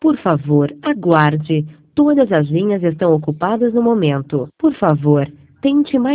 Por favor, aguarde. Todas as linhas estão ocupadas no momento. Por favor, tente mais